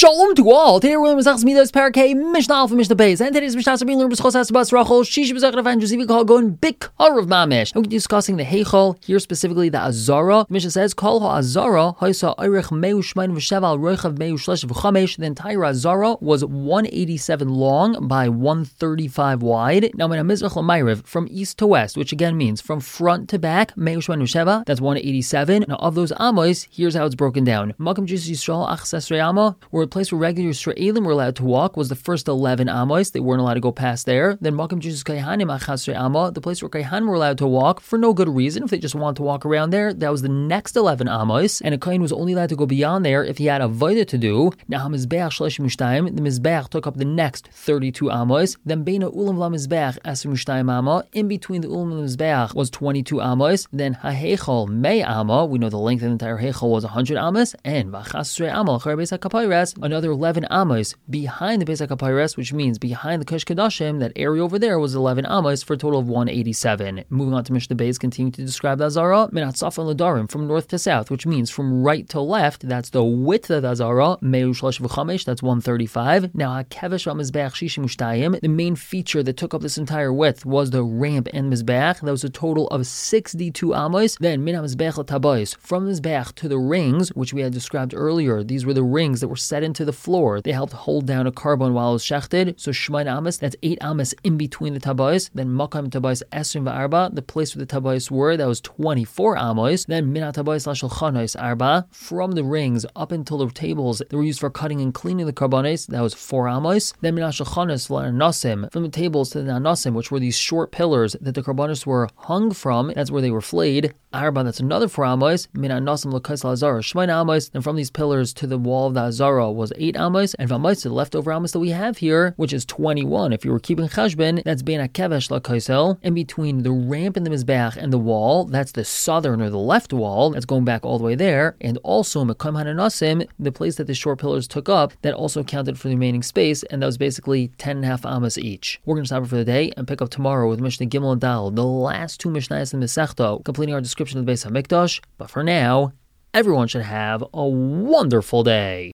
Shalom to all. Today we're learning Masechtas Midos Parakei Mishnah Alpha Mishnah Beis, and today's Mishnah being learned B'schos Hasabas Rachel Shish B'Zechar Van Joseph Kol going Big Harav Mamish. We're discussing the Heichal here, specifically the Azara. The Mishnah says Kol HaAzara Haisa Eirich Meu Shmein V'Sheval Roichav Meu Shlesh V'Chamesh. The entire Azara was 187 long by 135 wide. Now when a Mizrach L'Mayriv from east to west, which again means from front to back, Meu Shmein V'Sheva, that's 187. Now of those Amos, here's how it's broken down. Makam Jus Yisrael Ach Sesrei Amma, where a place where regular Yisraelim were allowed to walk was the first 11 Amos. They weren't allowed to go past there. Then Makam Jus Kayhanim Ach Sesrei Amma, the place where Kayhanim were allowed to walk for no good reason, if they just wanted to walk around there, that was the next 11 Amos. And a Kohen was only allowed to go beyond there if he had a Vaida to do. Now HaMizbeach Shlesh Mushtayim, the Mizbeach took up the next 32 Amos. Then Beina Ulam La Mizbeach Asr Mushtayim Amma, in between the Ulam and the Mizbeach was 22 Amos. Then HaHeichal Mei Amma, we know the length of the entire Heichal was 100 Amos, and Vachasrei Amma Char Beis HaKapayres, another 11 Amos behind the Beis HaKapayres, which means behind the Kodesh Kodashim. That area over there was 11 Amos for a total of 187. Moving on to Mishnah Beis, continuing to describe the Azara, Minat Safa and Ladarim, from north to south, which means from right to left. That's the width of the Azara, Meu Shlesh V'Chamesh, that's 135. Now HaKevesh VaMizbeach Shishim Ushtayim, the main feature that took up this entire width was the ramp and Mizbeach. That was a total of 62 Amos. Then Min HaMizbeach L'Tabayis, from Mizbeach to the rings, which we had described earlier. These were the rings that were set into the floor. They helped hold down a carbon while it was shechted. So Shemain Amos, that's 8 Amos in between the Tabayis. Then Makam Tabayis Esrim V'Arba, the place where the Tabayis were, that was 24 Amos. Then Min HaTabayis LaShalchanos Arba, from the rings up until the tables that were used for cutting and cleaning the carbonates, that was 4 Amos. Then Min HaShalchanos LaNasim, from the tables to the Nanasim, which were these short pillars that the carbonates were hung from, that's where they were flayed. Arba, that's another 4 Amos. Min HaNasim L'Kais LaZara, Shemain Amos. And from these pillars to the wall of the Azara was 8 Amos. And V'Amos, the leftover Amos that we have here, which is 21. If you were keeping Cheshbon, that's Bein HaKevesh LaKaisel, in between the ramp and the Mizbeach and the wall, that's the southern or the left wall, that's going back all the way there. And also Mekom HaNasim, the place that the short pillars took up, that also counted for the remaining space, and that was basically 10.5 Amos each. We're going to stop it for the day and pick up tomorrow with Mishnah Gimel and Dal, the last two Mishnayos in the Masechta, completing our description of the Beis HaMikdash. But for now, everyone should have a wonderful day.